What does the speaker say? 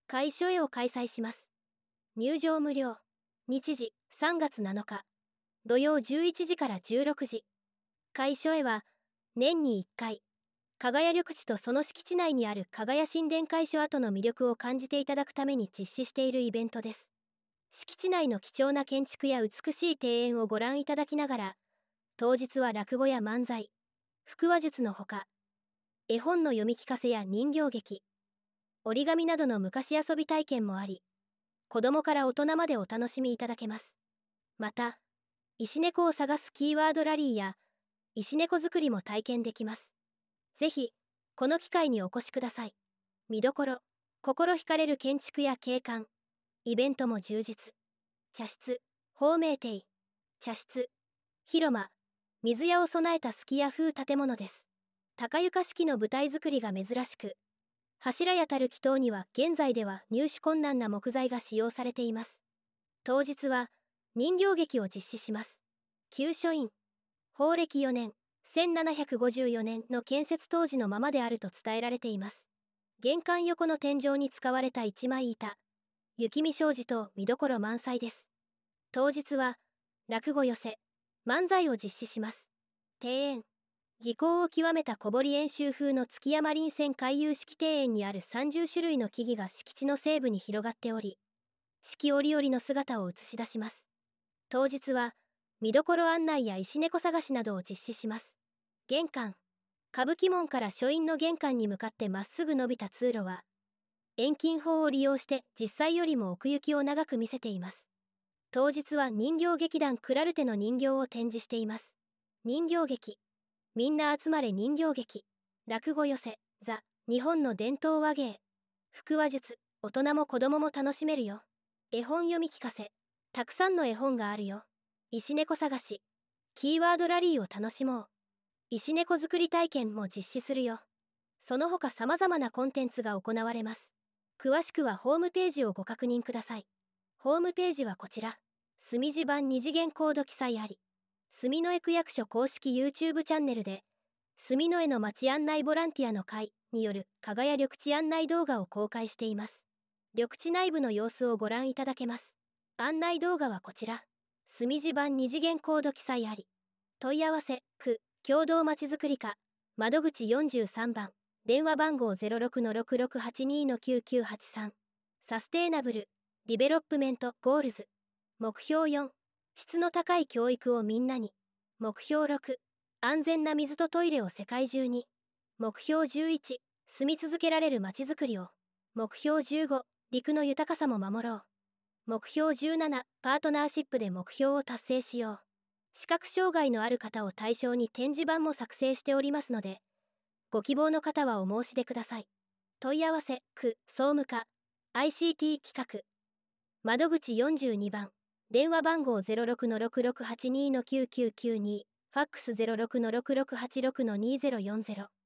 会所絵を開催します。入場無料。日時3月7日土曜11時から16時。会所絵は年に1回、加賀屋緑地とその敷地内にある加賀屋神殿会所跡の魅力を感じていただくために実施しているイベントです。敷地内の貴重な建築や美しい庭園をご覧いただきながら、当日は落語や漫才、腹話術のほか、絵本の読み聞かせや人形劇、折り紙などの昔遊び体験もあり、子供から大人までお楽しみいただけます。また、石猫を探すキーワードラリーや石猫作りも体験できます。ぜひ、この機会にお越しください。見どころ、心惹かれる建築や景観、イベントも充実。茶室、芳名亭、茶室、広間、水屋を備えたすき家風建物です。高床式の舞台作りが珍しく、柱やたる基塔には現在では入手困難な木材が使用されています。当日は人形劇を実施します。旧書院、宝暦4年、1754年の建設当時のままであると伝えられています。玄関横の天井に使われた一枚板、雪見障子と見どころ満載です。当日は落語寄せ、漫才を実施します。庭園、技巧を極めた小堀演習風の築山林線回遊式庭園にある30種類の木々が敷地の西部に広がっており、四季折々の姿を映し出します。当日は見どころ案内や石猫探しなどを実施します。玄関、歌舞伎門から書院の玄関に向かってまっすぐ伸びた通路は、遠近法を利用して実際よりも奥行きを長く見せています。当日は人形劇団クラルテの人形を展示しています。人形劇、みんな集まれ人形劇、落語寄せ、ザ・日本の伝統話芸、腹話術、大人も子供も楽しめるよ。絵本読み聞かせ、たくさんの絵本があるよ。石猫探し、キーワードラリーを楽しもう。石猫作り体験も実施するよ。その他様々なコンテンツが行われます。詳しくはホームページをご確認ください。ホームページはこちら。墨字版2次元コード記載あり。墨の江区役所公式 YouTube チャンネルで、墨の江の町案内ボランティアの会による加賀屋緑地案内動画を公開しています。緑地内部の様子をご覧いただけます。案内動画はこちら。墨字版2次元コード記載あり。問い合わせ、区、共同まちづくり課、窓口43番、電話番号 06-6682-9983。サステイナブル、ディベロップメント、ゴールズ。目標4、質の高い教育をみんなに。目標6、安全な水とトイレを世界中に。目標11、住み続けられるまちづくりを。目標15、陸の豊かさも守ろう。目標17、パートナーシップで目標を達成しよう。視覚障害のある方を対象に展示板も作成しておりますので、ご希望の方はお申し出ください。問い合わせ、区、総務課、ICT 企画。窓口42番、電話番号 06-6682-9992、ファックス 06-6686-2040。